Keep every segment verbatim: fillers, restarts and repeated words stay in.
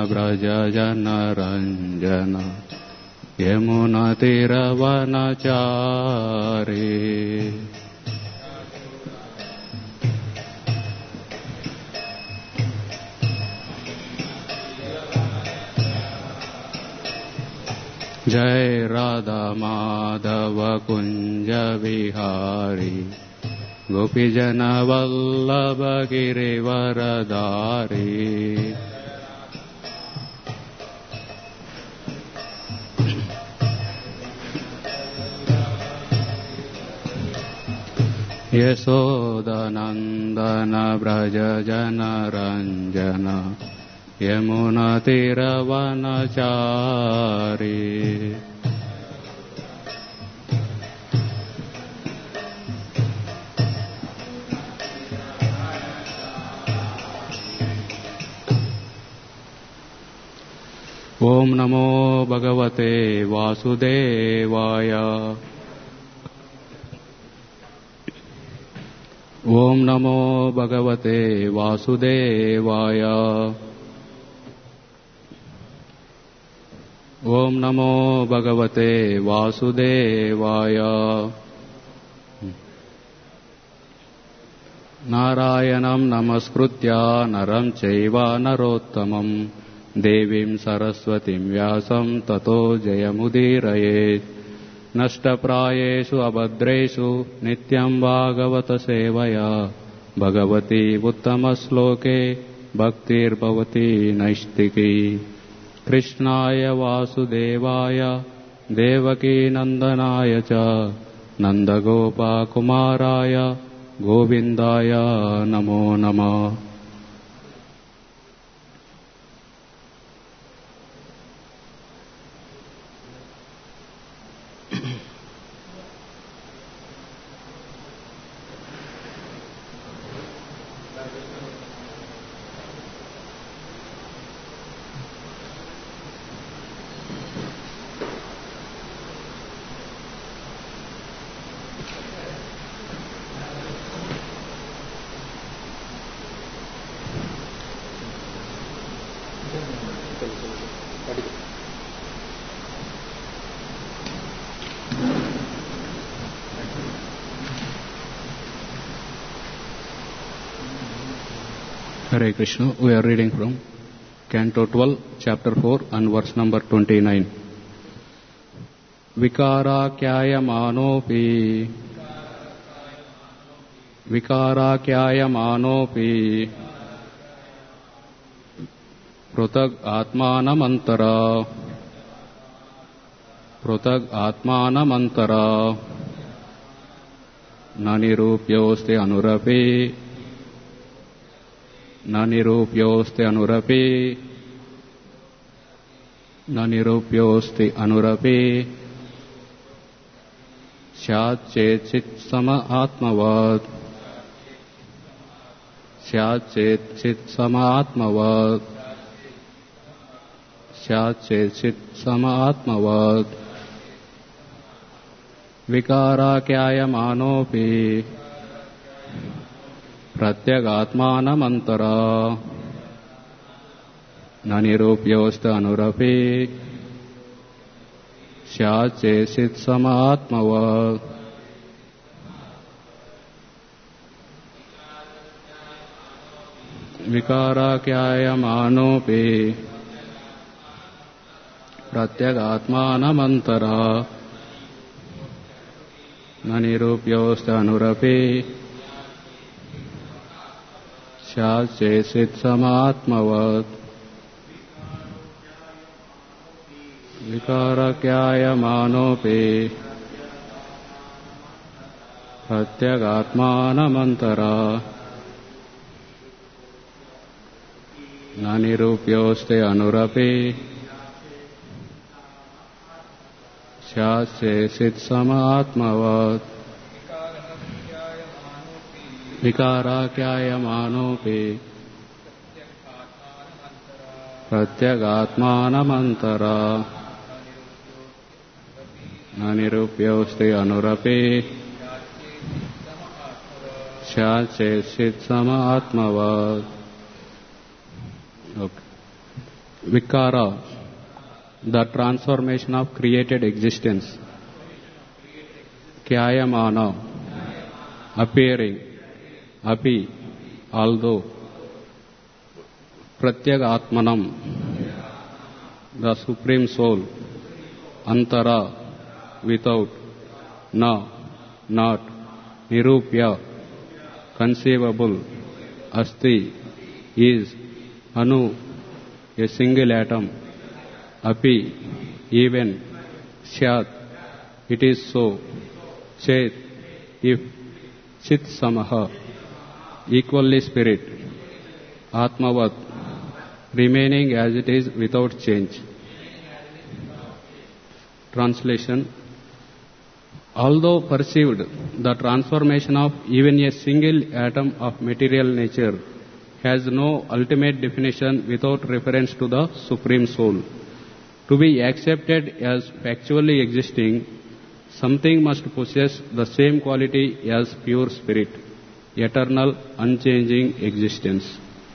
व्रज जनरंजन यमुनातिरवनचारी। जय राधा माधव कुंज विहारी गोपीजन वल्लभ गिरिवरधारी। यशोदनंदन व्रज जनरंजन यमुनातिरवनचारी। ओम नमो भगवते वासुदेवाय। ओम नमो भगवते वासुदेवाय। ओम नमो भगवते वासुदेवाय। नारायणं नमस्कृत्य नरं चैव नरोत्तमं देवीं सरस्वतीं व्यासं ततो जयमुदीरयेत्। नष्टप्रायेषु अभद्रेषु नित्यं भागवत सेवया भगवती उत्तमश्लोके भक्तिर्भवती नैष्टिकी। कृष्णाय वासुदेवाय देवकीनन्दनाय च नन्दगोपकुमाराय गोविन्दाय नमो नमः। Hare Krishna. We are reading from Canto twelve, Chapter four and verse number twenty-nine. Vikarakyayamanopi Vikarakyayamanopi Prutag Atmanamantara Prutag Atmanamantara Nanirupyoste Anurapi Nanirupyoste Anurapi Nanirupyoste Anurapi Syat Chet Chit Sama Atmavad Syat Chet Chit Sama Atmavad Syat Chet Chit Sama Atmavad Vikarakyayamanopi Pratyagatmanamantara Nanirupyoste Anurapi Syat Chet Sama Atmavad Vikarakyayamanopi Pratyagatmanamantara Nanirupyoste Anurapi Syat Chet Sama Atmavad Vikarakyayamanopi Pratyagatmanamantara Nanirupyoste Anurapi Syat Chet Sama Atmavad Vikarakyayamanopi Pratyagatmanamantara Nanirupyoste Anurapi Syat Chet Sama Atmavad. Okay. Vikara, the transformation of created existence. Kyayamana, appearing. Api, although. Pratyagatmanam, the Supreme Soul. Antara, without. Na, not. Nirupya, conceivable. Asti, is. Anu, a single atom. Api, even. Syat, it is so. Chet, if. Chit samaha, equally spirit. Atmavat, remaining as it is without change. Translation. Although perceived, the transformation of even a single atom of material nature has no ultimate definition without reference to the Supreme Soul. To be accepted as factually existing, something must possess the same quality as pure spirit, eternal, unchanging existence.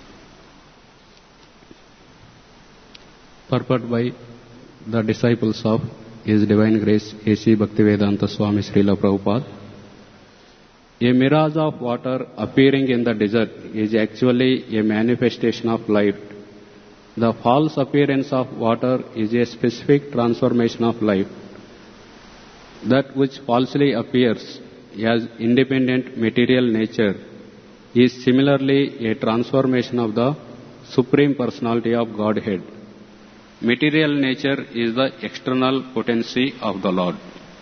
Purport by the disciples of His Divine Grace A C Bhaktivedanta Swami Srila Prabhupada. A mirage of water appearing in the desert is actually a manifestation of light. The false appearance of water is a specific transformation of life. That which falsely appears as independent material nature is similarly a transformation of the Supreme Personality of Godhead. Material nature is the external potency of the Lord.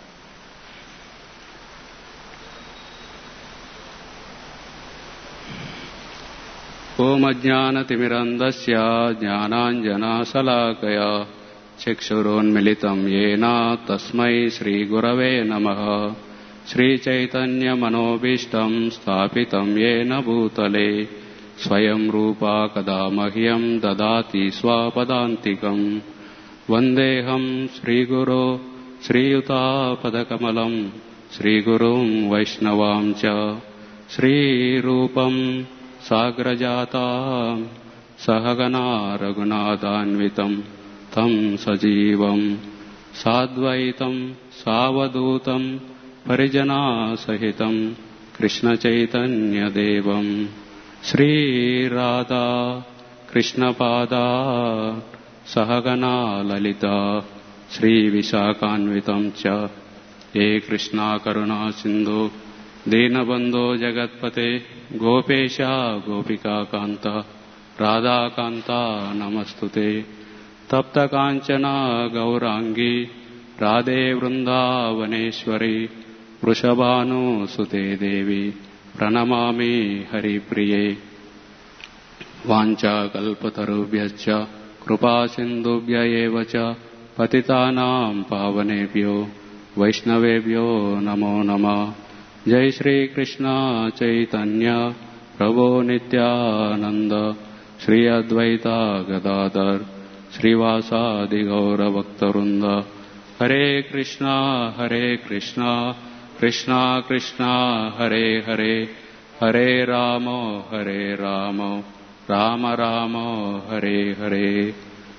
Om ajnana timirandasya jnananjana salakaya Chakshurun militam yena tasmai Sri Gurave namaha Sri Chaitanya manobishtam sthapitam yena bhutale Swayam rupa kadamahyam dadati swapadantikam Vandeham Sri Guru Sri Yuta padakamalam Sri Gurum Vaishnavam cha Sri Rupam Sagrajata Sahagana Raghunathanvitam Tam Sajivam Sadvaitam Savadutam Parijana Sahitam Krishna Chaitanya Devam Sri Radha Krishna Pada Sahagana Lalita Sri Vishakanvitam Cha E Krishna Karuna Sindhu Dinabandho Jagatpate Gopesha Gopika Kanta Radha Kanta Namastute Tapta Kanchana Gaurangi Radhe Vrindavaneshwari Vrishabhanu Sute Devi Pranamami Hari Priye Vancha Kalpatarubhyascha Krupa Sindhubhya Evacha Patitanam Pavanebhyo Vaishnavebhyo Namo Nama Jai Shri Krishna Chaitanya Prabhu Nityananda Shri Advaita Gadadhar Srivasadi Gaura Bhaktarunda Hare Krishna Hare Krishna Krishna Krishna Hare Hare Hare Rama Hare Rama Rama Rama Hare Hare.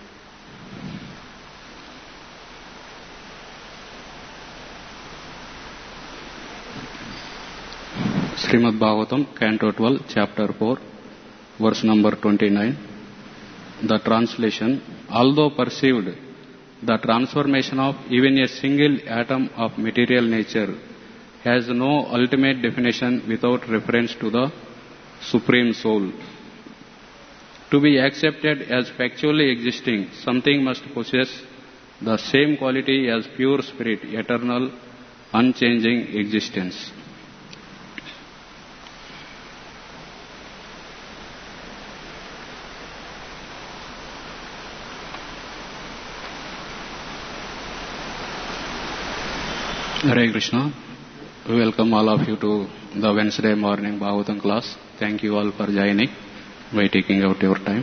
Srimad Bhagavatam, Canto twelve, Chapter four, verse number twenty-nine. The translation. Although perceived, the transformation of even a single atom of material nature has no ultimate definition without reference to the Supreme Soul. To be accepted as factually existing, something must possess the same quality as pure spirit, eternal, unchanging existence. Hare Krishna. We welcome all of you to the Wednesday morning Bhagavatam class. Thank you all for joining by taking out your time.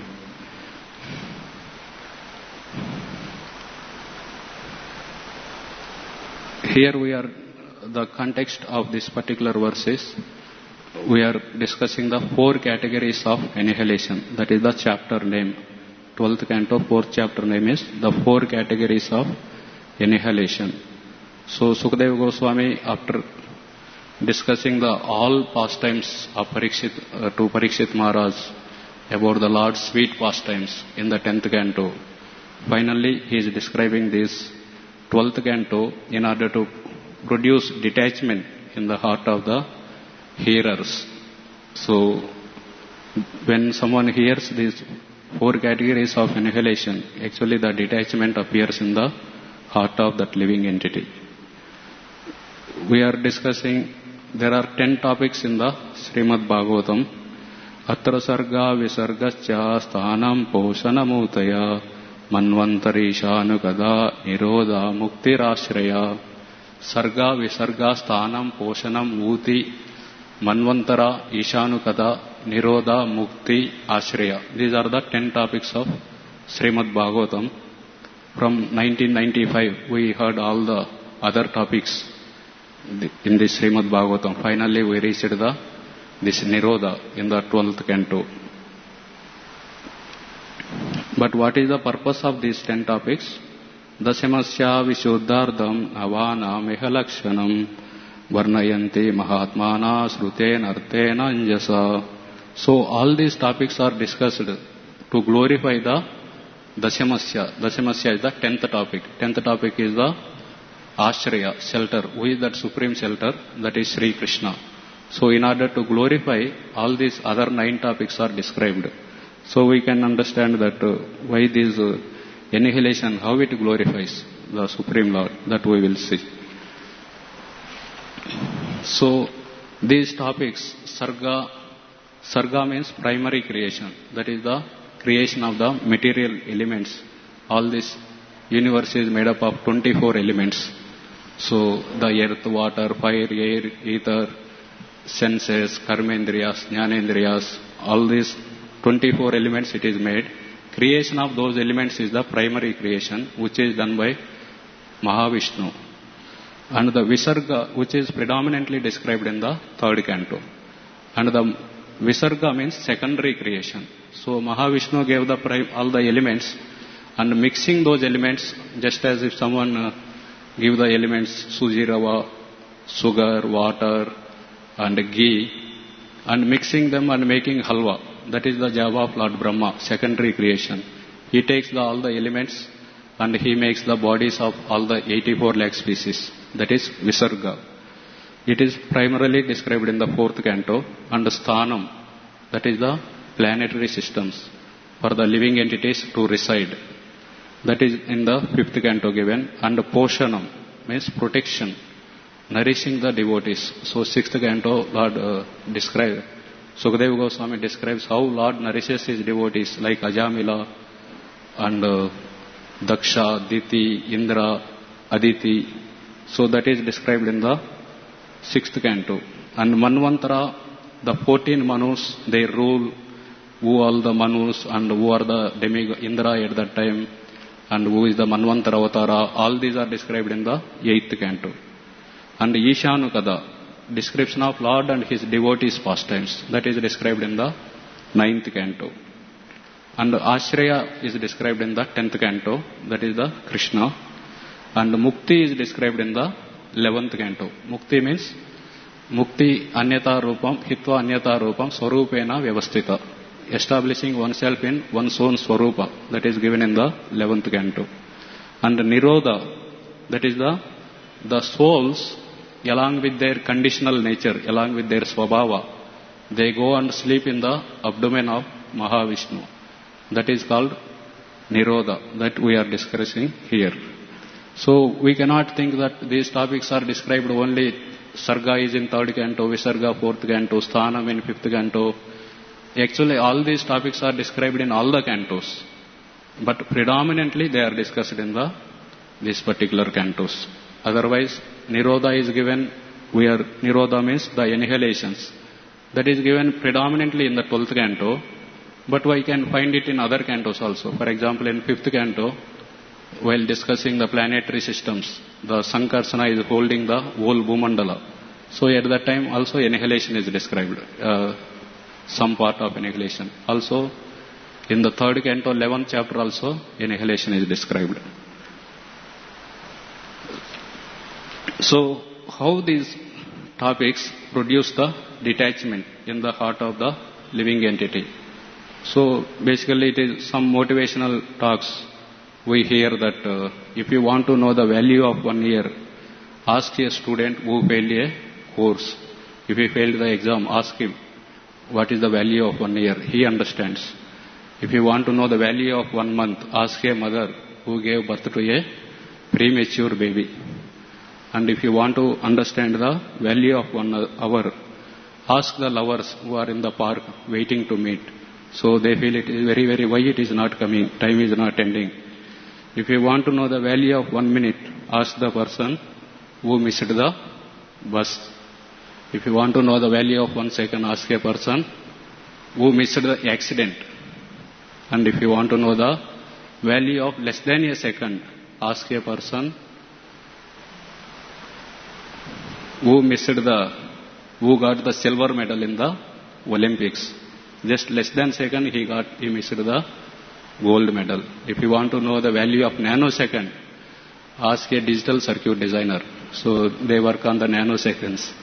Here we are, the context of this particular verse is, we are discussing the four categories of annihilation. That is the chapter name. twelfth canto, fourth chapter name is The Four Categories of Annihilation. So Sukadeva Goswami, after discussing the all pastimes of Parikshit, uh, to Parikshit Maharaj about the Lord's sweet pastimes in the tenth canto, finally he is describing this twelfth canto in order to produce detachment in the heart of the hearers. So when someone hears these four categories of annihilation, actually the detachment appears in the heart of that living entity. We are discussing, there are ten topics in the Srimad Bhagavatam. Atra sarga visargascha sthanam poshanamutaya manvantari shanukada nirodha muktirashraya. Sarga visarga sthanam poshanam muti manvantara ishanukada nirodha mukti ashraya. These are the ten topics of Srimad Bhagavatam. From nineteen ninety-five we heard all the other topics in this Srimad Bhagavatam. Finally we reached the this Nirodha in the twelfth canto. But what is the purpose of these ten topics? Dasamasya Vishuddhardham Navana Mehalakshanam Varnayanti Mahatmana Sruten Artena Anjasa. So all these topics are discussed to glorify the Dasamasya. Dasamasya is the tenth topic. Tenth topic is the Ashraya, shelter. Who is that supreme shelter? That is Sri Krishna. So in order to glorify, all these other nine topics are described. So we can understand that uh, why this uh, annihilation, how it glorifies the Supreme Lord, that we will see. So these topics, Sarga, Sarga means primary creation. That is the creation of the material elements. All this universe is made up of twenty-four elements. So the earth, water, fire, air, ether, senses, karmendriyas, jnanendriyas, all these twenty-four elements it is made. Creation of those elements is the primary creation, which is done by Mahavishnu. And the Visarga, which is predominantly described in the third canto. And the Visarga means secondary creation. So Mahavishnu gave the prime, all the elements, and mixing those elements, just as if someone uh, give the elements suji rava, sugar, water, and ghee, and mixing them and making halwa. That is the Java of Lord Brahma, secondary creation. He takes the, all the elements and he makes the bodies of all the eighty-four lakh species. That is Visarga. It is primarily described in the fourth canto. And Sthanam, that is the planetary systems for the living entities to reside. That is in the fifth canto given. And Poshanam means protection, nourishing the devotees. So sixth canto Lord uh, describes, Sukadeva Goswami describes how Lord nourishes his devotees like Ajamila and uh, Daksha, Diti, Indra, Aditi. So that is described in the sixth canto. And Manvantara, the fourteen Manus, they rule who all the Manus and who are the demigod Indra at that time and who is the Manvantara Avatara. All these are described in the eighth canto. And Ishanukada, description of Lord and his devotees' pastimes, that is described in the ninth canto. And Ashraya is described in the tenth canto, that is the Krishna. And Mukti is described in the eleventh canto. Mukti means Mukti Anyata Rupam, Hitva Anyata Rupam, Swarupena Vyavastita. Establishing oneself in one's own Swarupa, that is given in the eleventh canto. And Nirodha, that is the, the souls, along with their conditional nature, along with their swabhava, they go and sleep in the abdomen of Mahavishnu. That is called Nirodha, that we are discussing here. So we cannot think that these topics are described only, Sarga is in third canto, Visarga fourth canto, Sthanam in fifth canto. Actually all these topics are described in all the cantos. But predominantly they are discussed in the these particular cantos. Otherwise, Nirodha is given, we are, Nirodha means the annihilations. That is given predominantly in the twelfth canto, but we can find it in other cantos also. For example, in fifth canto, while discussing the planetary systems, the Sankarsana is holding the whole Bhumandala. So at that time also annihilation is described, uh, some part of annihilation. Also, In the third canto, eleventh chapter also, annihilation is described. So, how these topics produce the detachment in the heart of the living entity? So, basically it is some motivational talks. We hear that uh, if you want to know the value of one year, ask a student who failed a course. If he failed the exam, ask him what is the value of one year. He understands. If you want to know the value of one month, ask a mother who gave birth to a premature baby. And if you want to understand the value of one hour, ask the lovers who are in the park waiting to meet. So they feel it is very, very, why it is not coming, time is not ending. If you want to know the value of one minute, ask the person who missed the bus. If you want to know the value of one second, ask a person who missed the accident. And if you want to know the value of less than a second, ask a person who missed the, who got the silver medal in the Olympics. Just less than a second, he got, he missed the gold medal. If you want to know the value of nanosecond, ask a digital circuit designer. So they work on the nanoseconds.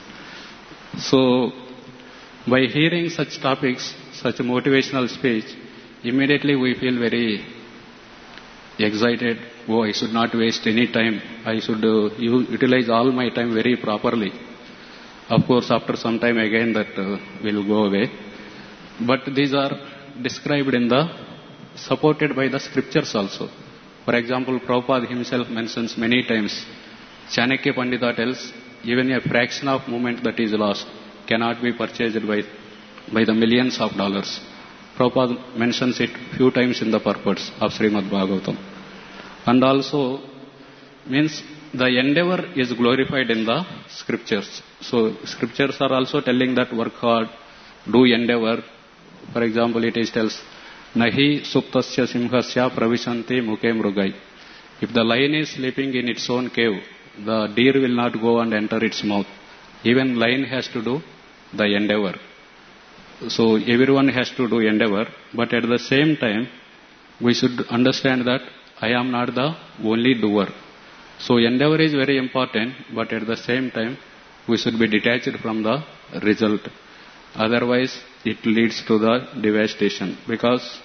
So by hearing such topics, such motivational speech, immediately we feel very excited. Oh, I should not waste any time. I should uh, utilize all my time very properly. Of course, after some time again that uh, will go away. But these are described in the, supported by the scriptures also. For example, Prabhupada himself mentions many times, Chanakya Pandita tells, even a fraction of moment that is lost cannot be purchased by, by the millions of dollars. Prabhupada mentions it few times in the purports of Srimad Bhagavatam. And also, means the endeavor is glorified in the scriptures. So, scriptures are also telling that work hard, do endeavor. For example, it is tells, Nahi suptasya simhasya pravishanti mukhe mrugai. If the lion is sleeping in its own cave, the deer will not go and enter its mouth. Even lion has to do the endeavor. So everyone has to do endeavor, but at the same time, we should understand that I am not the only doer. So endeavor is very important, but at the same time, we should be detached from the result. Otherwise, it leads to the devastation. Because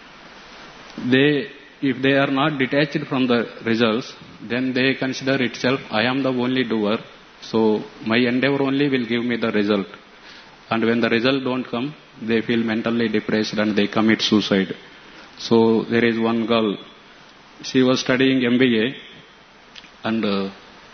they, if they are not detached from the results, then they consider itself, I am the only doer, so my endeavor only will give me the result. And when the result don't come, they feel mentally depressed and they commit suicide. So there is one girl, she was studying M B A and uh,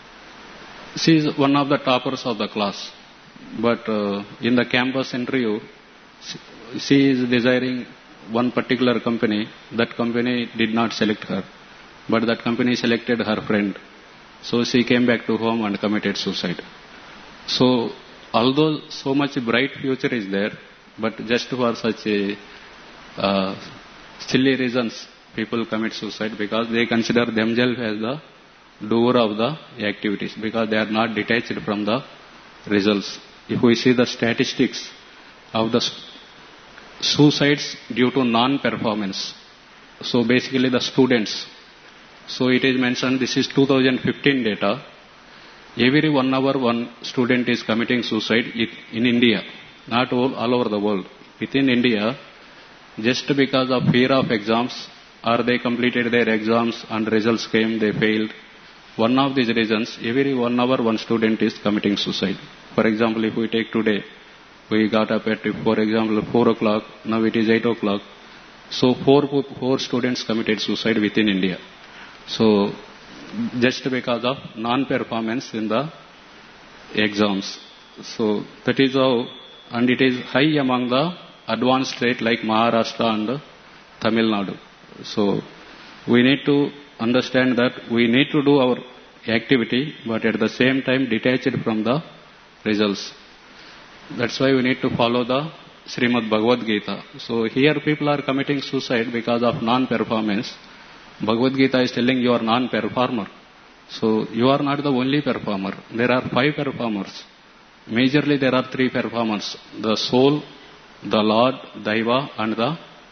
she is one of the toppers of the class. But uh, in the campus interview, she is desiring one particular company. That company did not select her, but that company selected her friend. So she came back to home and committed suicide. So although so much bright future is there, but just for such a, uh, silly reasons, people commit suicide because they consider themselves as the doer of the activities, because they are not detached from the results. If we see the statistics of the suicides due to non-performance, so basically the students, so it is mentioned, this is two thousand fifteen data, every one hour one student is committing suicide in India, not all, all over the world. Within India, just because of fear of exams, or they completed their exams and results came, they failed. One of these reasons, every one hour one student is committing suicide. For example, if we take today, we got up at, for example, four o'clock, now it is eight o'clock. So four, four students committed suicide within India. So just because of non-performance in the exams. So that is how, and it is high among the advanced state like Maharashtra and Tamil Nadu. So we need to understand that we need to do our activity, but at the same time detached from the results. That's why we need to follow the Srimad Bhagavad Gita. So here people are committing suicide because of non-performance. Bhagavad Gita is telling you are non-performer. So you are not the only performer. There are five performers. Majorly there are three performers. The soul, the Lord, Daiva and the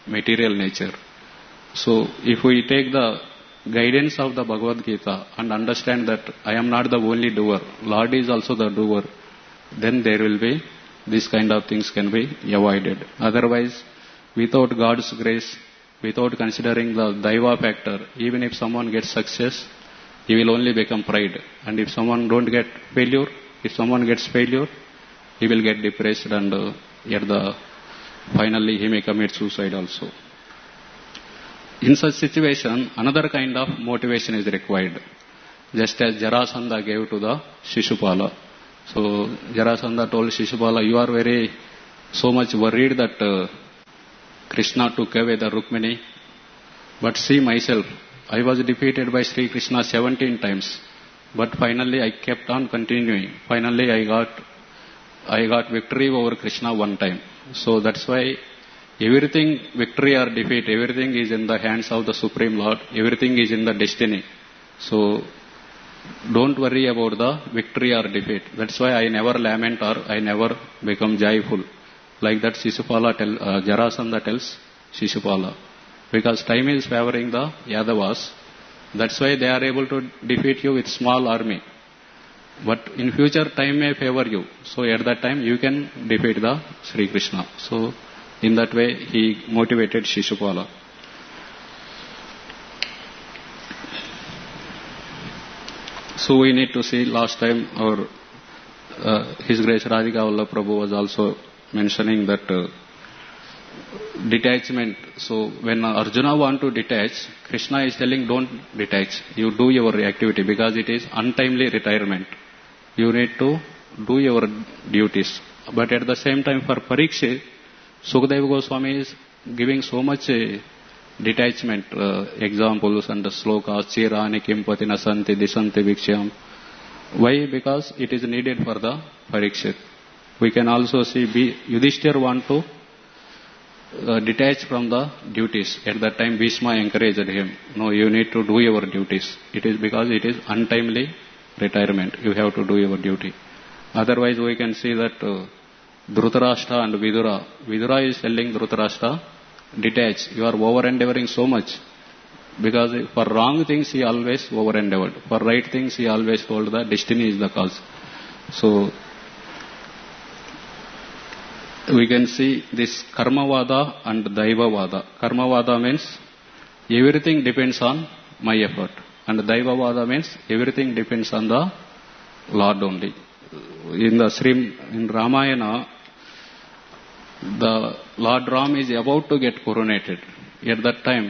material nature. So if we take the guidance of the Bhagavad Gita and understand that I am not the only doer, Lord is also the doer, then there will be, these kind of things can be avoided. Otherwise, without God's grace, without considering the Daiva factor, even if someone gets success, he will only become pride. And if someone don't get failure, if someone gets failure, he will get depressed and uh, at the, finally he may commit suicide also. In such situation, another kind of motivation is required. Just as Jarasandha gave to the Shishupala. So Jarasandha told Shishupala, you are very so much worried that uh, Krishna took away the Rukmini. But see myself, I was defeated by Sri Krishna seventeen times. But finally I kept on continuing. Finally I got I got victory over Krishna one time. So that's why everything, victory or defeat, everything is in the hands of the Supreme Lord. Everything is in the destiny. So don't worry about the victory or defeat. That's why I never lament or I never become joyful. Like that Shishupala tell, uh, Jarasandha tells Shishupala. Because time is favoring the Yadavas. That's why they are able to defeat you with small army. But in future time may favor you. So at that time you can defeat the Sri Krishna. So in that way he motivated Shishupala. So we need to see, last time our uh, His Grace Radhika Vallabh Prabhu was also mentioning that uh, detachment. So when Arjuna want to detach, Krishna is telling don't detach. You do your activity because it is untimely retirement. You need to do your duties. But at the same time for Parikshit, Sukadeva Goswami is giving so much uh, detachment, uh, examples and the slokas, Chirani Kimpati Nasanti Disanti Viksham. Why? Because it is needed for the Parikshit. We can also see B, Yudhishthir want to uh, detach from the duties. At that time Bhishma encouraged him. No, you need to do your duties. It is because it is untimely retirement. You have to do your duty. Otherwise we can see that uh, Dhritarashtra and Vidura. Vidura is telling Dhritarashtra, detach. You are over-endeavoring so much. Because for wrong things he always over-endeavored. For right things he always told that destiny is the cause. So we can see this Karmavada and Daivavada. Karmavada means everything depends on my effort. And Daivavada means everything depends on the Lord only. In the Sri, in Ramayana, the Lord Ram is about to get coronated. At that time,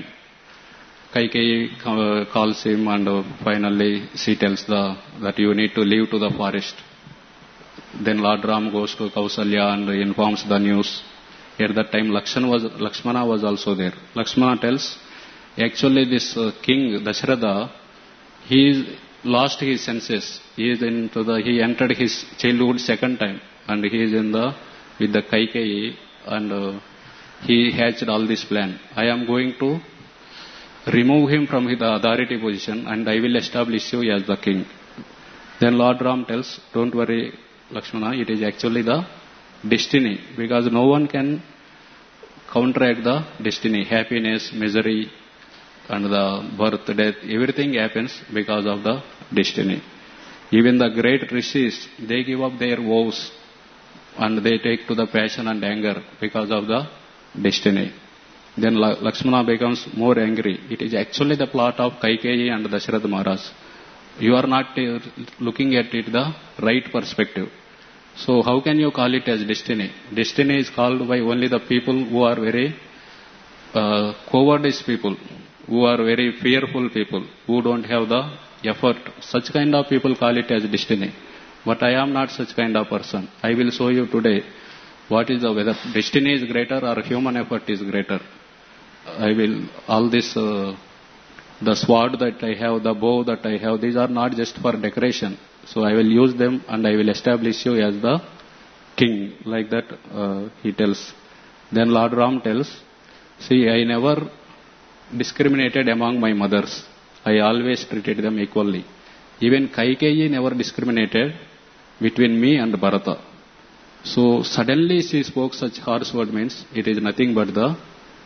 Kaikeyi calls him and finally she tells the, that you need to leave to the forest. Then Lord Ram goes to Kausalya and informs the news. At that time Lakshmana was, Lakshmana was also there. Lakshmana tells, actually this uh, king Dasharatha, he is lost his senses. He is into the, he entered his childhood second time and he is in the, with the Kaikeyi and uh, he hatched all this plan. I am going to remove him from the authority position and I will establish you as the king. Then Lord Ram tells, don't worry Lakshmana, it is actually the destiny because no one can counteract the destiny. Happiness, misery and the birth, death, everything happens because of the destiny. Even the great rishis, they give up their vows and they take to the passion and anger because of the destiny. Then Lakshmana becomes more angry. It is actually the plot of Kaikeyi and Dasharatha Maharaj. You are not uh, looking at it the right perspective. So how can you call it as destiny? Destiny is called by only the people who are very uh, cowardice people, who are very fearful people, who don't have the effort. Such kind of people call it as destiny. But I am not such kind of person. I will show you today what is the, whether destiny is greater or human effort is greater. I will, all this, uh, the sword that I have, the bow that I have, these are not just for decoration. So I will use them and I will establish you as the king. Like that uh, he tells. Then Lord Ram tells, see, I never discriminated among my mothers. I always treated them equally. Even Kaikeyi never discriminated between me and Bharata. So suddenly she spoke such harsh word means it is nothing but the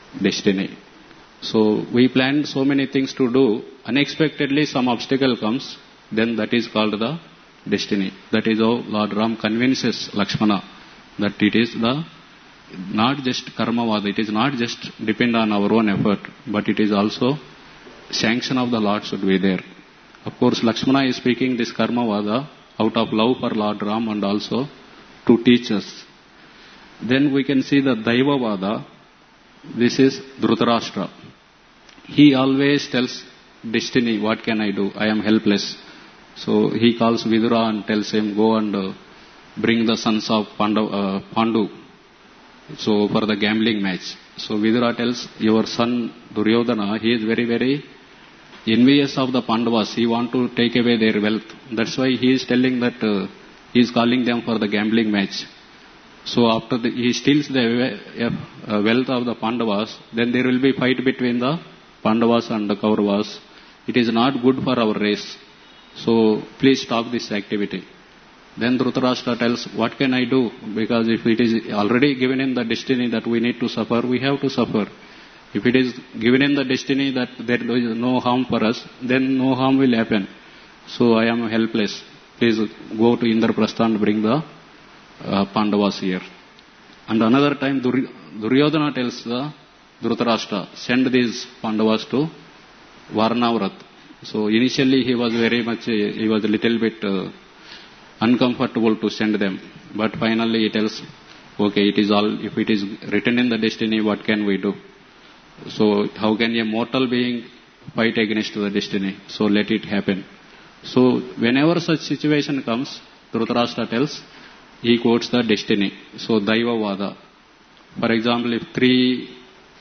destiny. So we planned so many things to do. Unexpectedly some obstacle comes, then that is called the destiny. That is how Lord Ram convinces Lakshmana that it is the not just karmavada, it is not just depend on our own effort, but it is also sanction of the Lord should be there. Of course, Lakshmana is speaking this karmavada out of love for Lord Ram and also to teach us. Then we can see the Daivavada. This is Dhritarashtra. He always tells destiny, what can I do? I am helpless. So he calls Vidura and tells him, go and uh, bring the sons of Pandu, uh, Pandu. So for the gambling match. So Vidura tells, your son Duryodhana, he is very, very envious of the Pandavas. He want to take away their wealth. That's why he is telling that uh, he is calling them for the gambling match. So after the, he steals the uh, wealth of the Pandavas, then there will be fight between the Pandavas and the Kauravas. It is not good for our race. So please stop this activity. Then Dhritarashtra tells, what can I do? Because if it is already given in the destiny that we need to suffer, we have to suffer. If it is given in the destiny that there is no harm for us, then no harm will happen. So I am helpless. Please go to Indraprastha and bring the uh, Pandavas here. And another time Duryodhana tells the Dhritarashtra, send these Pandavas to Varnavrat. So initially he was very much, he was a little bit uh, uncomfortable to send them. But finally he tells, okay, it is all, if it is written in the destiny, what can we do? So how can a mortal being fight against the destiny? So let it happen. So whenever such situation comes, Dhritarashtra tells, he quotes the destiny. So Daivavada. For example, if three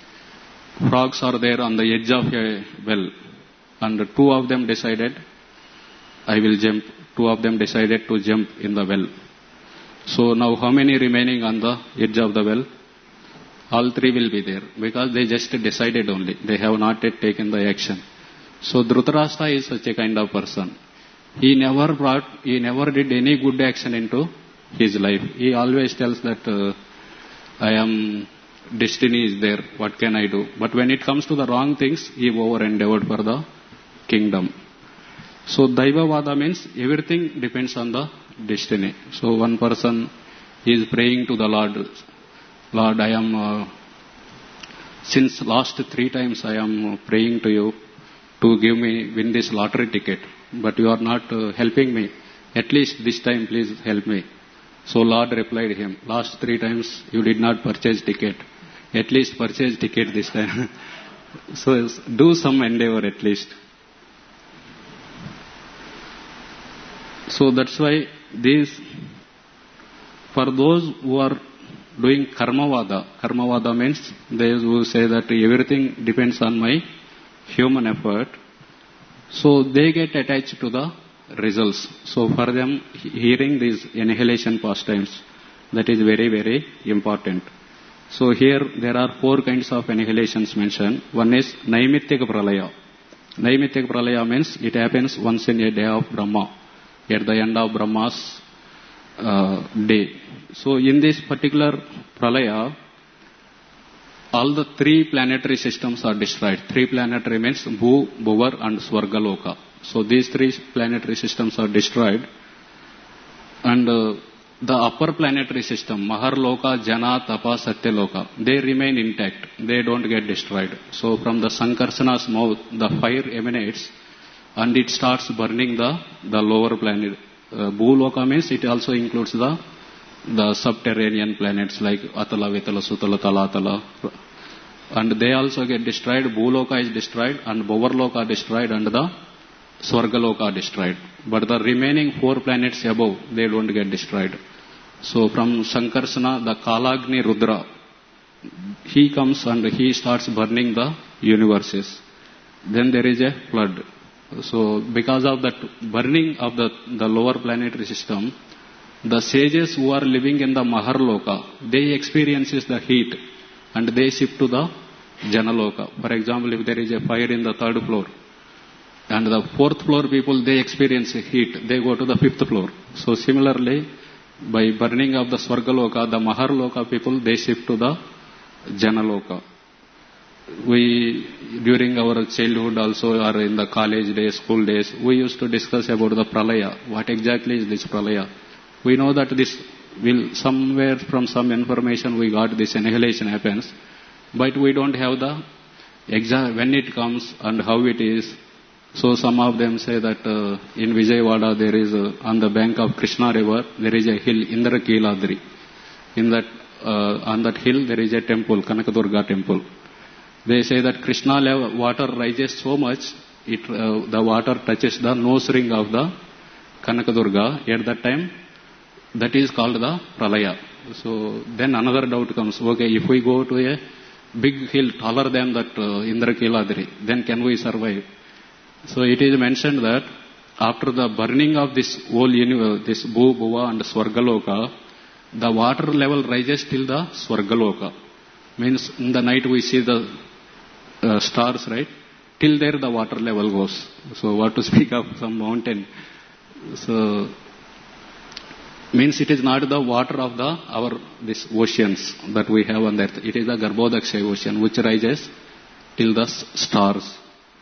frogs are there on the edge of a well, and two of them decided, I will jump. Two of them decided to jump in the well. So now how many remaining on the edge of the well? All three will be there because they just decided only. They have not yet taken the action. So Dhritarashtra is such a kind of person. He never brought, he never did any good action into his life. He always tells that uh, I am, destiny is there, what can I do? But when it comes to the wrong things, he over endeavored for the kingdom. So Daivavada means everything depends on the destiny. So one person is praying to the Lord, Lord, I am, uh, since last three times I am praying to you to give me, win this lottery ticket, but you are not uh, helping me. At least this time please help me. So Lord replied him, last three times you did not purchase ticket. At least purchase ticket this time. So do some endeavor at least. So that's why these, for those who are doing karmavada, karmavada means those who say that everything depends on my human effort, so they get attached to the results. So for them, hearing these annihilation pastimes, that is very, very important. So here there are four kinds of annihilations mentioned. One is Naimittika Pralaya. Naimittika Pralaya means it happens once in a day of Brahma, at the end of Brahma's uh, day. So in this particular Pralaya, all the three planetary systems are destroyed. Three planetary means Bhu, Bhuvar and Swargaloka. So these three planetary systems are destroyed. And uh, the upper planetary system, Maharloka, Jana, Tapa, Satyaloka, they remain intact. They don't get destroyed. So from the Sankarsana's mouth, the fire emanates and it starts burning the, the lower planet. Uh, Bhuloka means it also includes the, the subterranean planets like Atala, Vitala, Sutala, Talatala. And they also get destroyed. Bhuloka is destroyed and Bhuvarloka destroyed and the Swargaloka destroyed. But the remaining four planets above, they don't get destroyed. So from Sankarsana, the Kalagni Rudra, he comes and he starts burning the universes. Then there is a flood. So because of that burning of the, the lower planetary system, the sages who are living in the Maharloka, they experiences the heat and they shift to the Janaloka. For example, if there is a fire in the third floor, and the fourth floor people, they experience heat, they go to the fifth floor. So similarly, by burning of the Swargaloka, the Maharloka people, they shift to the Janaloka. we, during our childhood also, or in the college days, school days, we used to discuss about the pralaya. What exactly is this pralaya? We know that this will, somewhere from some information we got this annihilation happens, but we don't have the exact when it comes and how it is. So some of them say that uh, in Vijayawada there is, uh, on the bank of Krishna river, there is a hill, Indrakiladri. In that, uh, on that hill there is a temple, Kanakadurga temple. They say that Krishna level, water rises so much, it, uh, the water touches the nose ring of the Kanakadurga. At that time, that is called the Pralaya. So then another doubt comes, okay, if we go to a big hill taller than that uh, Indrakiladri, then can we survive? So it is mentioned that after the burning of this whole universe, this Bhu, Bhuva and Swargaloka, the water level rises till the Swargaloka. Means in the night we see the uh, stars, right? Till there the water level goes. So what to speak of some mountain. So means it is not the water of the our this oceans that we have on the earth. It is the Garbhodakshay ocean which rises till the stars.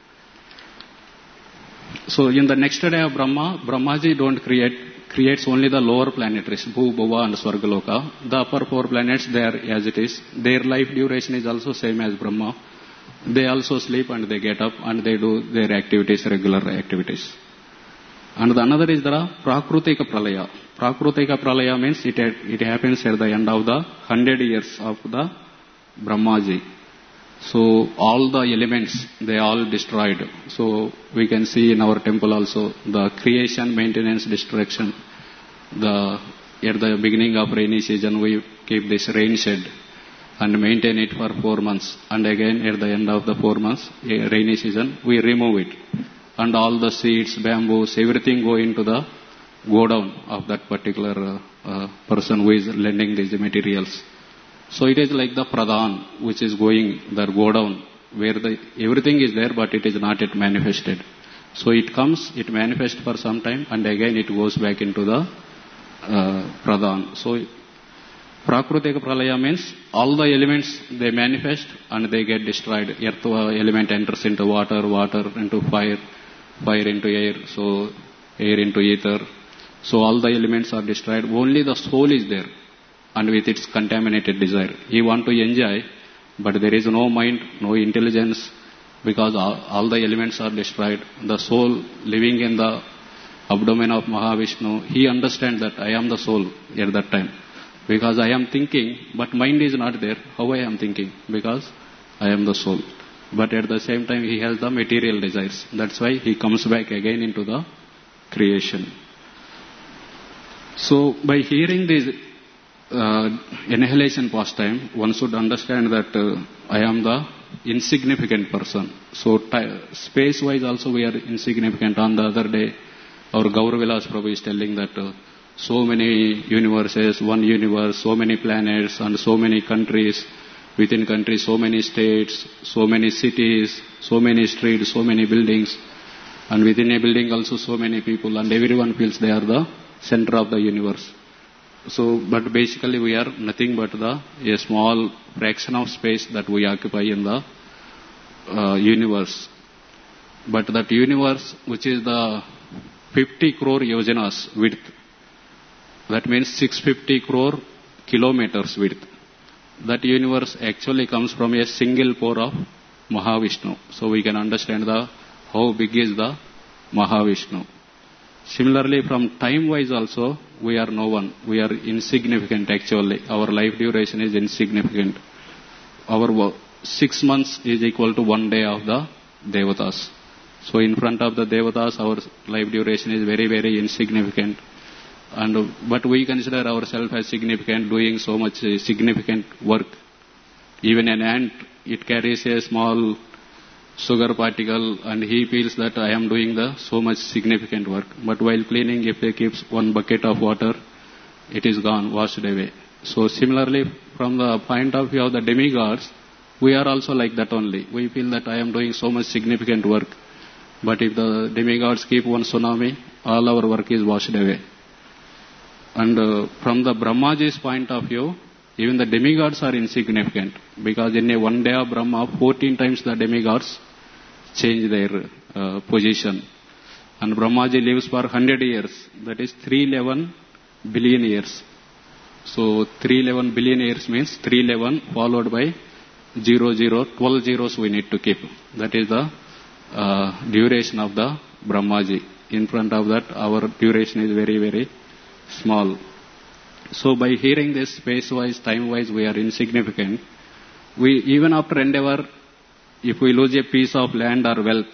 So in the next day of Brahma, Brahmaji don't create, creates only the lower planetaries, Bhu, Bhuva and Swargaloka. The upper four planets, they are as it is. Their life duration is also same as Brahma. They also sleep and they get up and they do their activities, regular activities. And the another is the Prakrutika Pralaya. Prakrutika Pralaya means it, it happens at the end of the hundred years of the Brahmaji. So all the elements, they all destroyed. So we can see in our temple also the creation, maintenance, destruction. The at the beginning of rainy season we keep this rain shed and maintain it for four months. And again at the end of the four months, rainy season, we remove it. And all the seeds, bamboos, everything go into the godown of that particular uh, uh, person who is lending these materials. So it is like the pradhan which is going, the godown, where the everything is there but it is not yet manifested. So it comes, it manifests for some time and again it goes back into the uh, pradhan. So Prakrutika Pralaya means all the elements they manifest and they get destroyed. Earth element enters into water, water into fire, fire into air, so air into ether. So all the elements are destroyed. Only the soul is there. And with its contaminated desire. He want to enjoy, but there is no mind, no intelligence, because all, all the elements are destroyed. The soul living in the abdomen of Mahavishnu, he understands that I am the soul at that time. Because I am thinking, but mind is not there. How I am thinking? Because I am the soul. But at the same time, he has the material desires. That's why he comes back again into the creation. So by hearing these Uh, annihilation pastime, one should understand that uh, I am the insignificant person. So t- space-wise also we are insignificant. On the other day, our Gauravilas Prabhu is telling that uh, so many universes, one universe, so many planets and so many countries, within countries so many states, so many cities, so many streets, so many buildings, and within a building also so many people, and everyone feels they are the center of the universe. So, but basically we are nothing but the a small fraction of space that we occupy in the uh, universe. But that universe, which is the fifty crore yojanas width, that means six hundred fifty crore kilometers width. That universe actually comes from a single pore of Mahavishnu. So we can understand the how big is the Mahavishnu. Similarly, from time-wise also, we are no one. We are insignificant actually. Our life duration is insignificant. Our six months is equal to one day of the Devatas. So in front of the Devatas, our life duration is very, very insignificant. And but we consider ourselves as significant, doing so much significant work. Even an ant, it carries a small sugar particle and he feels that I am doing the so much significant work. But while cleaning, if he keeps one bucket of water, it is gone, washed away. So similarly, from the point of view of the demigods, we are also like that only. We feel that I am doing so much significant work. But if the demigods keep one tsunami, all our work is washed away. And uh, from the Brahmaji's point of view, even the demigods are insignificant, because in a one day of Brahma, fourteen times the demigods change their uh, position. And Brahmaji lives for one hundred years, that is three hundred eleven billion years. So three hundred eleven billion years means three hundred eleven followed by zero, zero, twelve zeros we need to keep. That is the uh, duration of the Brahmaji. In front of that, our duration is very, very small. So by hearing this space-wise, time-wise, we are insignificant. We, even after endeavor, if we lose a piece of land or wealth,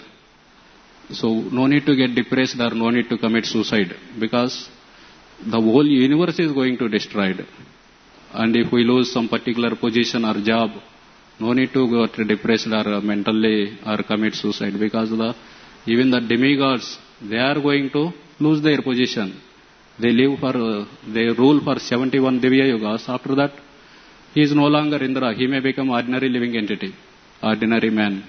so no need to get depressed or no need to commit suicide, because the whole universe is going to destroyed. And if we lose some particular position or job, no need to get depressed or mentally or commit suicide, because the even the demigods, they are going to lose their position. They live for, uh, they rule for seventy-one Divya Yugas. After that, he is no longer Indra. He may become ordinary living entity, ordinary man.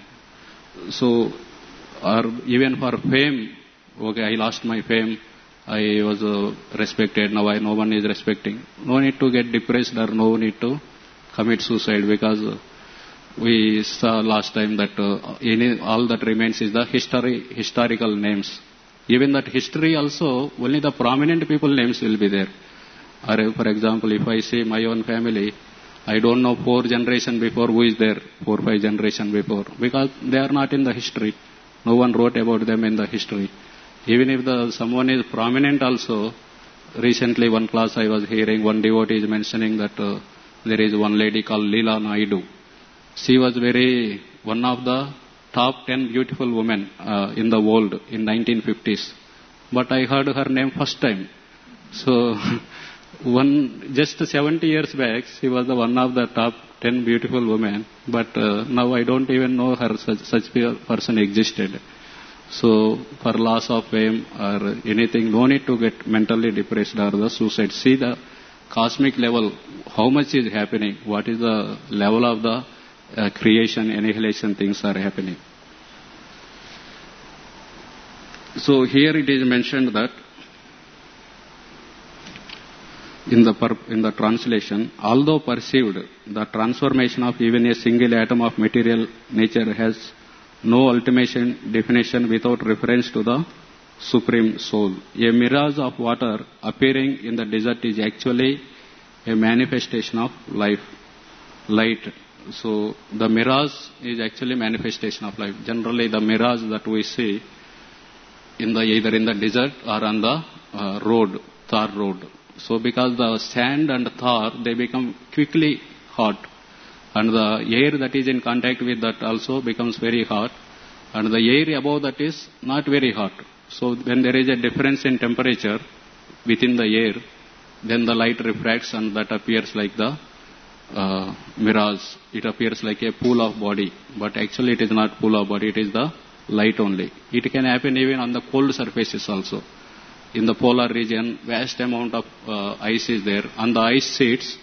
So, or even for fame, okay, I lost my fame. I was uh, respected. Now I, no one is respecting. No need to get depressed or no need to commit suicide, because uh, we saw last time that uh, any, all that remains is the history, historical names. Even that history also, only the prominent people names will be there. Or for example, if I say my own family, I don't know four generation before who is there, four five generation before, because they are not in the history. No one wrote about them in the history. Even if the someone is prominent also, recently one class I was hearing, one devotee is mentioning that uh, there is one lady called Leela Naidu. She was very, one of the top ten beautiful women uh, in the world in nineteen fifties. But I heard her name first time. So, one just seventy years back, she was the one of the top ten beautiful women. But uh, now I don't even know her such, such person existed. So, for loss of fame or anything, no need to get mentally depressed or the suicide. See the cosmic level, how much is happening, what is the level of the uh, creation, annihilation things are happening. So here it is mentioned that in the per- in the translation, although perceived, the transformation of even a single atom of material nature has no ultimate definition without reference to the Supreme Soul. A mirage of water appearing in the desert is actually a manifestation of life, light. So the mirage is actually manifestation of life. Generally the mirage that we see in the either in the desert or on the uh, road, tar road. So because the sand and tar, they become quickly hot. And the air that is in contact with that also becomes very hot. And the air above that is not very hot. So when there is a difference in temperature within the air, then the light refracts and that appears like the uh, mirage. It appears like a pool of body. But actually it is not pool of body, it is the light only. It can happen even on the cold surfaces also. In the polar region, vast amount of uh, ice is there. On the ice sheets,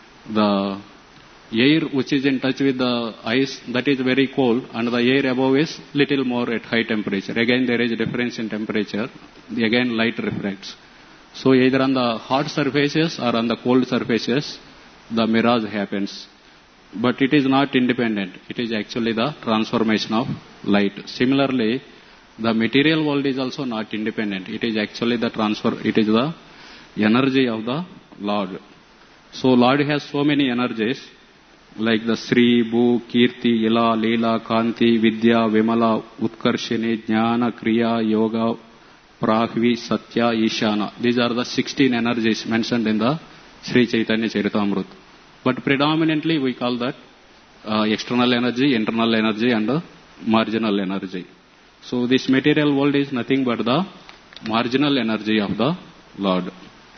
the air which is in touch with the ice, that is very cold, and the air above is little more at high temperature. Again there is a difference in temperature. Again light refracts. So either on the hot surfaces or on the cold surfaces, the mirage happens. But it is not independent. It is actually the transformation of light. Similarly, the material world is also not independent. It is actually the transfer, it is the energy of the Lord. So Lord has so many energies, like the Sri, Bhu, Kirti, Ila, Leela, Kanti, Vidya, Vimala, Utkarshini, Jnana, Kriya, Yoga, Prahvi, Satya, Ishana. These are the sixteen energies mentioned in the Sri Chaitanya Charitamrita. But predominantly we call that uh, external energy, internal energy and uh, marginal energy. So this material world is nothing but the marginal energy of the Lord.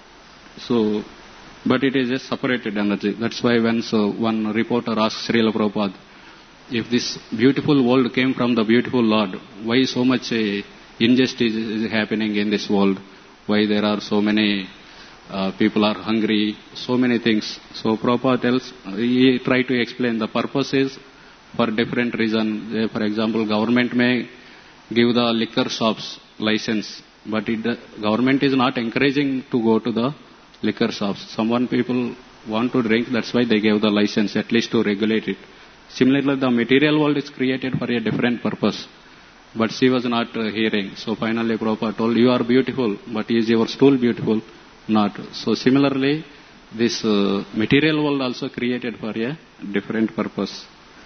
So, but it is a separated energy. That's why when so one reporter asked Srila Prabhupada, if this beautiful world came from the beautiful Lord, why so much uh, injustice is happening in this world? Why there are so many uh, people are hungry, so many things. So Prabhupada tells, he tried to explain the purpose is for different reason. For example, government may give the liquor shops license, but it, the government is not encouraging to go to the liquor shops. Some one people want to drink, that's why they gave the license, at least to regulate it. Similarly, the material world is created for a different purpose. But she was not uh, hearing. So finally Prabhupada told, you are beautiful, but is your stool beautiful? Not. So similarly, this uh, material world also created for a different purpose.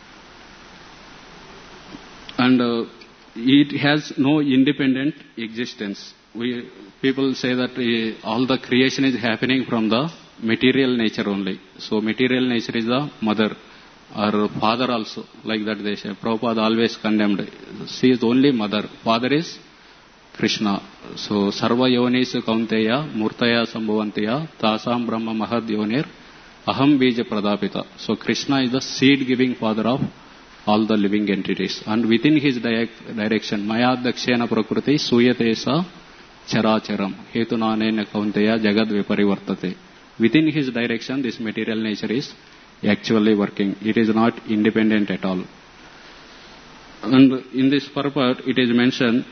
And uh, it has no independent existence. We people say that uh, all the creation is happening from the material nature only. So material nature is the mother or father also, like that they say. Prabhupada always condemned. She is only mother. Father is Krishna. So sarva yonis kaunteya murtaya sambhavantiya tasam brahma mahad yonir aham bija pradapita. So Krishna is the seed giving father of all the living entities. And within his direct direction, maya dakshena prakriti suyate sa characharam hetunanena kaunteya jagad viparivartate. Within his direction, this material nature is actually working. It is not independent at all. And in this purport, it is mentioned,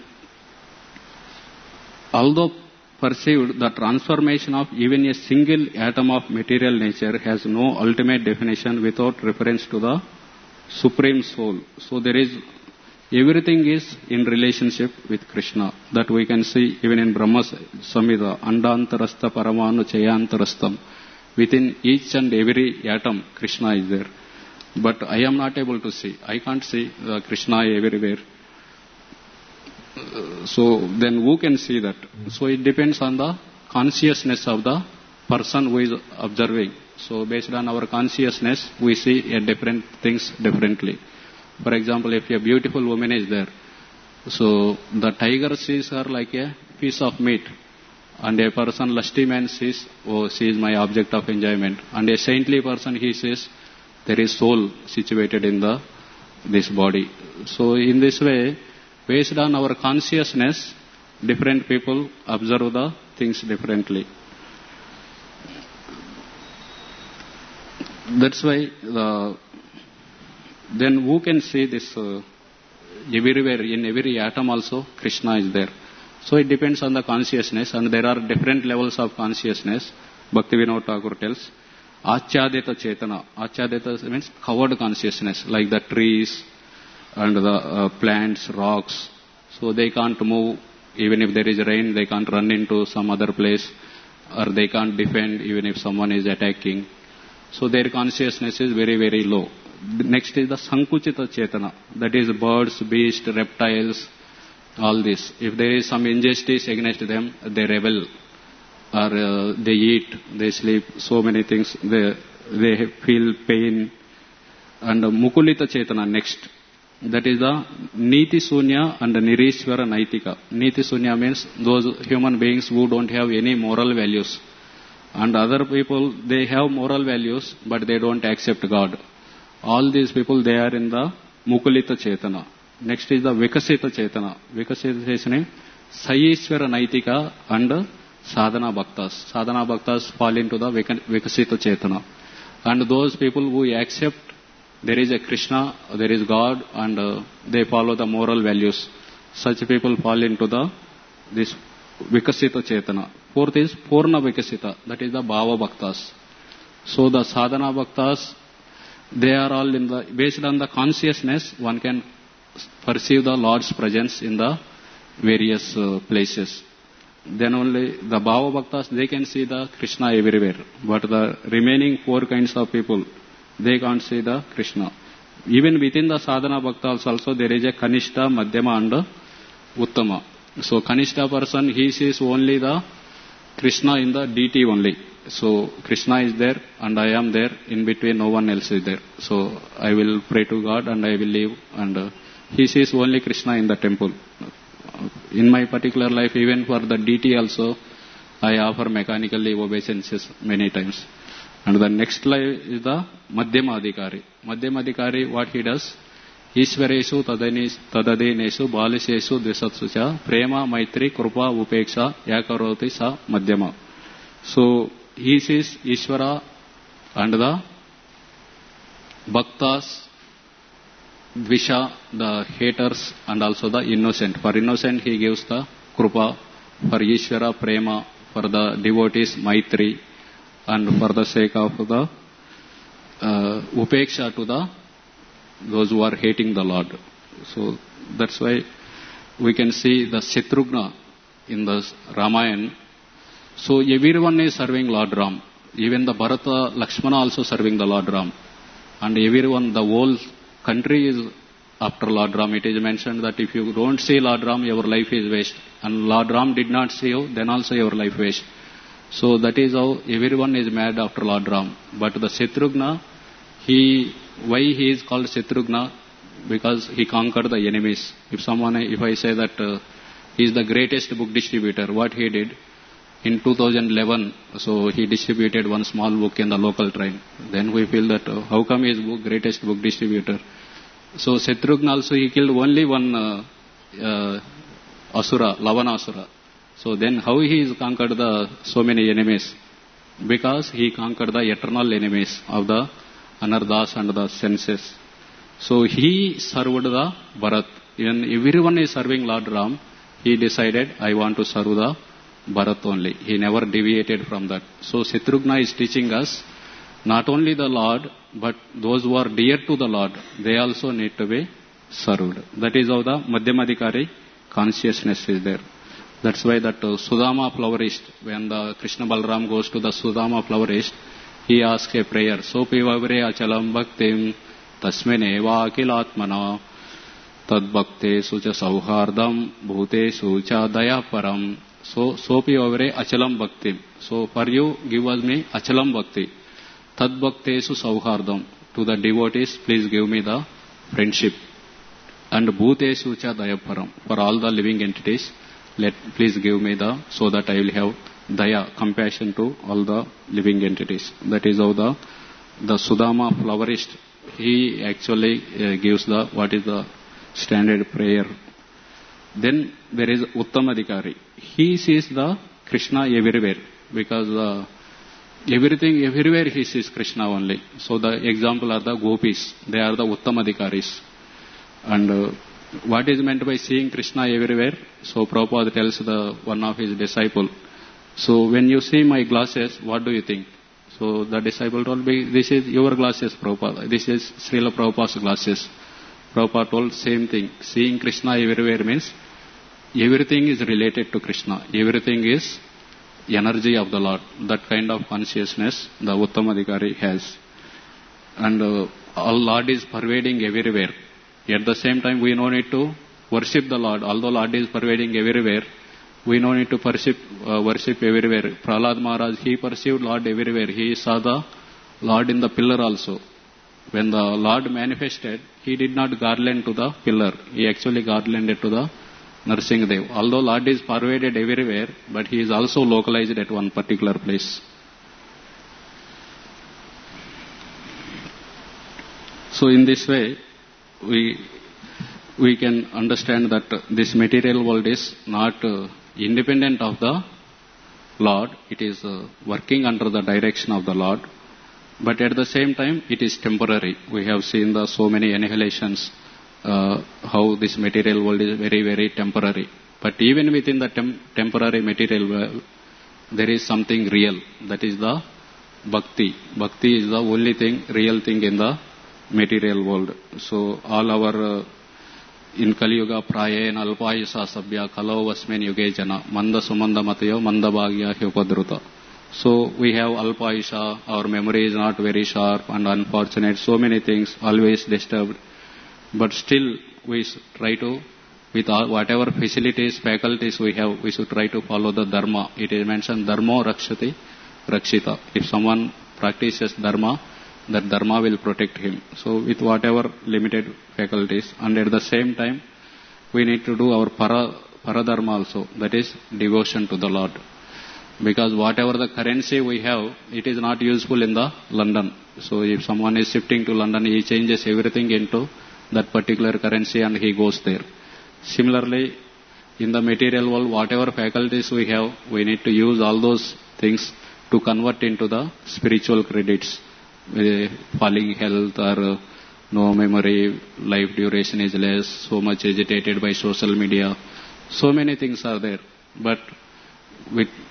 although perceived, the transformation of even a single atom of material nature has no ultimate definition without reference to the Supreme Soul. So there is, everything is in relationship with Krishna. That we can see even in Brahma Samhita, Andantarastha Paramanu Chayantarastham. Within each and every atom, Krishna is there. But I am not able to see. I can't see uh, Krishna everywhere. Uh, so then who can see that? So it depends on the consciousness of the person who is observing. So based on our consciousness, we see uh, different things differently. For example, if a beautiful woman is there, so the tiger sees her like a piece of meat. And a person, lusty man, says, oh, she is my object of enjoyment. And a saintly person, he says, there is soul situated in the this body. So in this way, based on our consciousness, different people observe the things differently. That's why the, then who can see this uh, everywhere, in every atom also, Krishna is there. So it depends on the consciousness, and there are different levels of consciousness. Bhaktivinoda Thakur tells, Achadita Chetana. Achadita means covered consciousness, like the trees and the uh, plants, rocks. So they can't move, even if there is rain, they can't run into some other place, or they can't defend even if someone is attacking. So their consciousness is very, very low. Next is the Sankuchita Chetana, that is birds, beasts, reptiles, all this. If there is some injustice against them, they rebel, or uh, they eat, they sleep, so many things, they, they feel pain. And uh, Mukulita Chetana next, that is the Niti Sunya and Nirishwara Naitika. Niti Sunya means those human beings who don't have any moral values. And other people, they have moral values, but they don't accept God. All these people, they are in the Mukulita Chetana. Next is the Vikasita Chetana. Vikasita Chetana, Saishwara Naitika and Sadhana Bhaktas. Sadhana Bhaktas fall into the Vikasita Chetana. And those people who accept there is a Krishna, there is God, and uh, they follow the moral values, such people fall into the this Vikasita Chetana. Fourth is Purna Vikasita, that is the Bhava Bhaktas. So the Sadhana Bhaktas, they are all in the, based on the consciousness, one can perceive the Lord's presence in the various uh, places. Then only the Bhava Bhaktas, they can see the Krishna everywhere. But the remaining four kinds of people, they can't see the Krishna. Even within the Sadhana Bhaktas also, there is a Kanishta, Madhyama and Uttama. So Kanishta person, he sees only the Krishna in the deity only. So Krishna is there and I am there, in between no one else is there. So I will pray to God and I will live, and uh, he sees only Krishna in the temple. In my particular life, even for the deity also, I offer mechanically obeisances many times. And the next life is the Madhyama Adhikari. Madhyama Adhikari, what he does? Ishvareshu tadadeneshu baliseshu dvisatsu cha prema maitri krupa upeksha yakaroti sa madhyama. So he sees Ishvara and the bhaktas, dvisha, the haters, and also the innocent. For innocent he gives the krupa, for Ishvara prema, for the devotees maitri, and for the sake of the uh, upeksha to the those who are hating the Lord. So that's why we can see the Shatrugna in the Ramayana. So everyone is serving Lord Ram. Even the Bharata, Lakshmana also serving the Lord Ram. And everyone, the whole country is after Lord Ram. It is mentioned that if you don't see Lord Ram, your life is waste. And Lord Ram did not see you, then also your life waste. So that is how everyone is mad after Lord Ram. But the Shatrugna, he, why he is called Shatrugna? Because he conquered the enemies. If someone, if I say that uh, he is the greatest book distributor, what he did? In two thousand eleven, so he distributed one small book in the local train. Then we feel that uh, how come he is book, greatest book distributor? So Shatrugna also he killed only one uh, uh, Asura, Lavana Asura. So then how he has conquered the so many enemies? Because he conquered the eternal enemies of the Anardas and the senses. So he served the Bharat. Even everyone is serving Lord Ram, he decided, I want to serve the Bharat only. He never deviated from that. So Shatrugna is teaching us, not only the Lord, but those who are dear to the Lord, they also need to be served. That is how the Madhyamadikari consciousness is there. That's why that uh, Sudama flourished. When the Krishna Balram goes to the Sudama flourished, he asks a prayer. Sopi vavre achalam bhaktim tasmene va akilatmana tad bhakte sucha sauhardam bhute sucha daya param. So, sopi vavre achalam bhaktim. So, for you, give us me achalam bhakti. Tad bhakte su sauhardam. To the devotees, please give me the friendship. And bhute sucha daya param. For all the living entities, let please give me the, so that I will have daya, compassion to all the living entities. That is how the, the Sudama flourished. He actually uh, gives the, what is the standard prayer. Then there is Uttamadikari. He sees the Krishna everywhere, because uh, everything, everywhere he sees Krishna only. So the example are the gopis. They are the Uttamadikaris. And uh, what is meant by seeing Krishna everywhere? So Prabhupada tells the one of his disciple, so when you see my glasses, what do you think? So the disciple told me, this is your glasses, Prabhupada. This is Srila Prabhupada's glasses. Prabhupada told same thing. Seeing Krishna everywhere means everything is related to Krishna. Everything is energy of the Lord. That kind of consciousness the Uttamadikari has. And uh, all Lord is pervading everywhere. At the same time, we no need to worship the Lord. Although Lord is pervading everywhere, we no need to worship, uh, worship everywhere. Prahlad Maharaj, he perceived Lord everywhere. He saw the Lord in the pillar also. When the Lord manifested, he did not garland to the pillar. He actually garlanded to the Narsingadev. Although Lord is pervaded everywhere, but he is also localized at one particular place. So in this way, we we can understand that uh, this material world is not uh, independent of the Lord. It is uh, working under the direction of the Lord. But at the same time, it is temporary. We have seen the so many annihilations, uh, how this material world is very, very temporary. But even within the tem- temporary material world, there is something real. That is the bhakti. Bhakti is the only thing, real thing in the material world. So all our, uh, in Kali Yuga, Prayen, Alpayasa, Sabya, Kalau, Vasmen, Yuge, Jana, Manda, Sumanda, Matayo, Manda, Bhagya, Hyupadruta. So we have Alpayasa, our memory is not very sharp and unfortunate, so many things, always disturbed. But still we try to, with all, whatever facilities, faculties we have, we should try to follow the Dharma. It is mentioned, Dharma Rakshati Rakshita. If someone practices Dharma, that Dharma will protect him. So with whatever limited faculties, and at the same time, we need to do our para, Paradharma also, that is devotion to the Lord. Because whatever the currency we have, it is not useful in the London. So if someone is shifting to London, he changes everything into that particular currency and he goes there. Similarly, in the material world, whatever faculties we have, we need to use all those things to convert into the spiritual credits. Uh, falling health or uh, no memory, life duration is less, so much agitated by social media. So many things are there. But with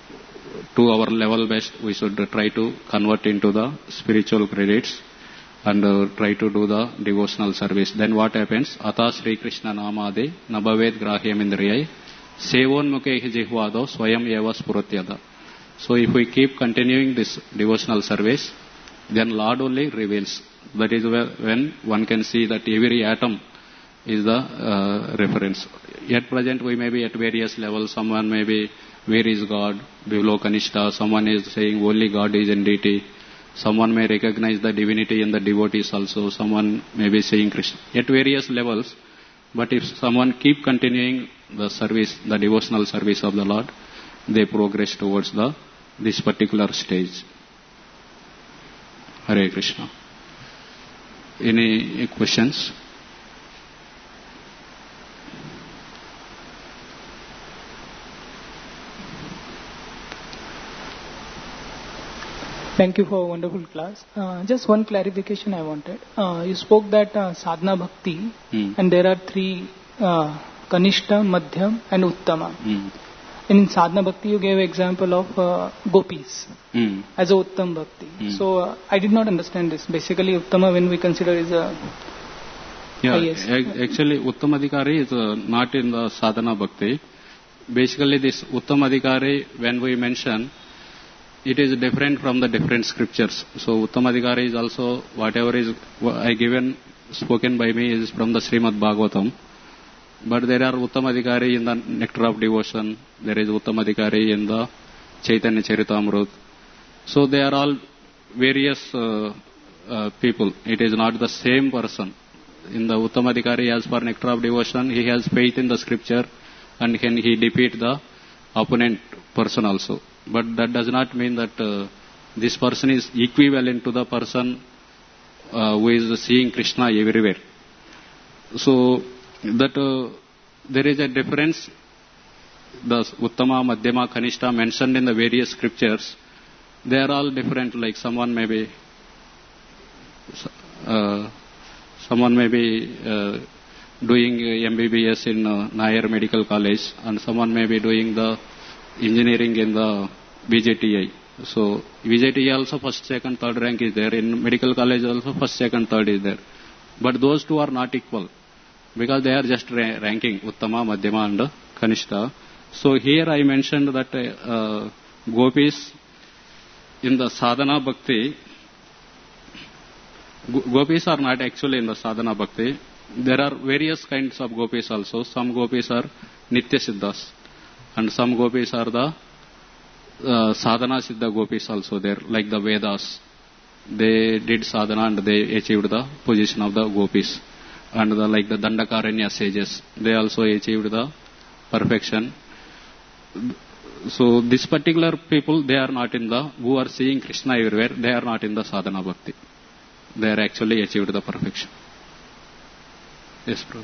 to our level best, we should try to convert into the spiritual credits and uh, try to do the devotional service. Then what happens? Ata Sri Krishna Namade Nabhaved Grahyam Indriyai Sevon Mukhe Jihvado Swayam Eva Spuratyada. So if we keep continuing this devotional service, then Lord only reveals. That is when one can see that every atom is the uh, reference. At present we may be at various levels. Someone may be, where is God? Vivlokanishta. Someone is saying only God is entity. Someone may recognize the divinity in the devotees also. Someone may be saying Krishna. At various levels. But if someone keep continuing the service, the devotional service of the Lord, they progress towards the this particular stage. Hare Krishna. Any questions? Thank you for a wonderful class. Uh, just one clarification I wanted. Uh, you spoke that uh, sadhana bhakti, mm. and there are three, uh, Kanishta, Madhyam and Uttama. Mm. And in sadhana bhakti you gave example of uh, gopis mm. as a Uttam bhakti. Mm. So uh, I did not understand this. Basically Uttama, when we consider, is a yeah, a- actually Uttamadhikari is uh, not in the sadhana bhakti. Basically this Uttamadhikari, when we mention, it is different from the different scriptures. So Uttamadhikari is also, whatever is I given, spoken by me is from the Srimad Bhagavatam. But there are Uttamadhikari in the Nectar of Devotion. There is Uttamadhikari in the Chaitanya Charitamrut. So they are all various uh, uh, people. It is not the same person. In the Uttamadhikari, as per Nectar of Devotion, he has faith in the scripture and can he defeat the opponent person also. But that does not mean that uh, this person is equivalent to the person uh, who is seeing Krishna everywhere. So that uh, there is a difference. The Uttama, Madhyama, Kanishta mentioned in the various scriptures, they are all different. Like someone may be, uh, someone may be uh, doing M B B S in uh, Nair Medical College, and someone may be doing the engineering in the B J T I. So B J T I also first, second, third rank is there. In medical college also first, second, third is there. But those two are not equal, because they are just ra- ranking Uttama, Madhyama and Kanishta. So here I mentioned that uh, gopis in the sadhana bhakti, gopis are not actually in the sadhana bhakti. There are various kinds of gopis also. Some gopis are Nitya Siddhas and some gopis are the uh, sadhana Siddha gopis also there, like the Vedas. They did sadhana and they achieved the position of the gopis. And the, like the Dandakaranya sages, they also achieved the perfection. So this particular people, they are not in the, who are seeing Krishna everywhere, they are not in the sadhana bhakti. They are actually achieved the perfection. Yes, bro.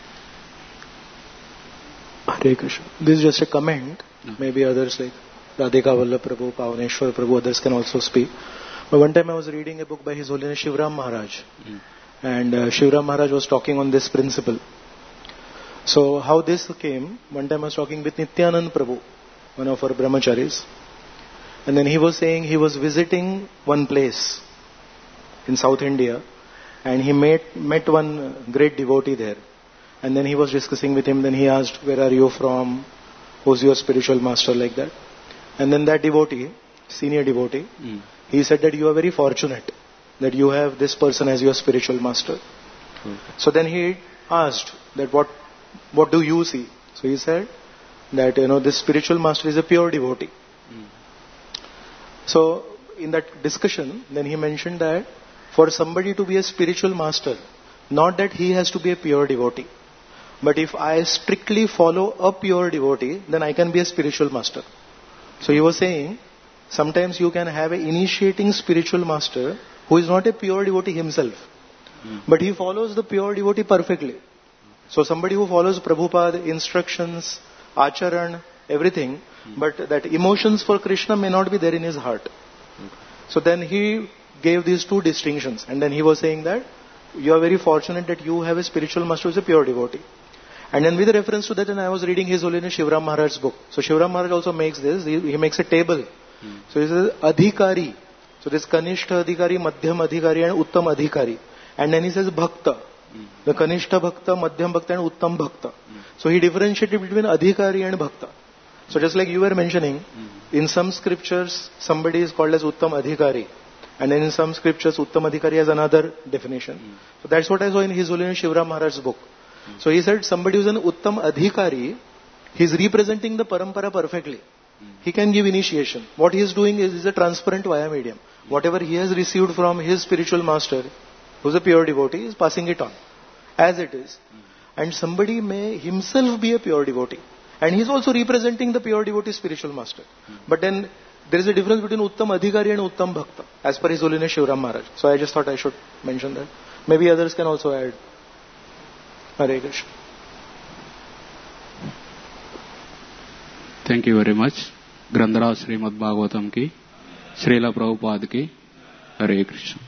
Hare Krishna. This is just a comment. No. Maybe others like Radhika Vallabh Prabhu, Pavaneshwar Prabhu, others can also speak. But one time I was reading a book by His Holiness Shivram Maharaj. Mm. And uh, Shivram Maharaj was talking on this principle. So how this came, one time I was talking with Nityanand Prabhu, one of our brahmacharis. And then he was saying he was visiting one place in South India. And he met, met one great devotee there. And then he was discussing with him. Then he asked, where are you from? Who's your spiritual master, like that. And then that devotee, senior devotee, mm. he said that you are very fortunate that you have this person as your spiritual master. Mm. So then he asked that what what do you see? So he said that, you know, this spiritual master is a pure devotee. Mm. So in that discussion, then he mentioned that for somebody to be a spiritual master, not that he has to be a pure devotee, but if I strictly follow a pure devotee, then I can be a spiritual master. So he was saying, sometimes you can have an initiating spiritual master who is not a pure devotee himself, mm. but he follows the pure devotee perfectly. So somebody who follows Prabhupada instructions, acharan, everything, mm. but that emotions for Krishna may not be there in his heart. Mm. So then he gave these two distinctions, and then he was saying that you are very fortunate that you have a spiritual master who is a pure devotee. And then with reference to that, and I was reading His Holiness Shivram Maharaj's book. So Shivram Maharaj also makes this, he, he makes a table. Hmm. So he says, Adhikari. So this Kanishta Adhikari, Madhyam Adhikari and Uttam Adhikari. And then he says Bhakta. Hmm. The Kanishta Bhakta, Madhyam Bhakta and Uttam Bhakta. Hmm. So he differentiated between Adhikari and Bhakta. So just like you were mentioning, hmm. in some scriptures, somebody is called as Uttam Adhikari. And then in some scriptures, Uttam Adhikari has another definition. Hmm. So that's what I saw in His Holiness Shivram Maharaj's book. Hmm. So he said somebody who is an Uttam Adhikari, he is representing the parampara perfectly. Hmm. He can give initiation. What he is doing is, is a transparent via medium. Hmm. Whatever he has received from his spiritual master, who is a pure devotee, is passing it on. As it is. Hmm. And somebody may himself be a pure devotee. And he is also representing the pure devotee spiritual master. Hmm. But then there is a difference between Uttam Adhikari and Uttam Bhakta, as per His Holiness Shivram Maharaj. So I just thought I should mention that. Maybe others can also add. Hare Krishna. Thank you very much. Grandhara Srimad Bhagavatam ki, Srila Prabhupada ki, Hare Krishna.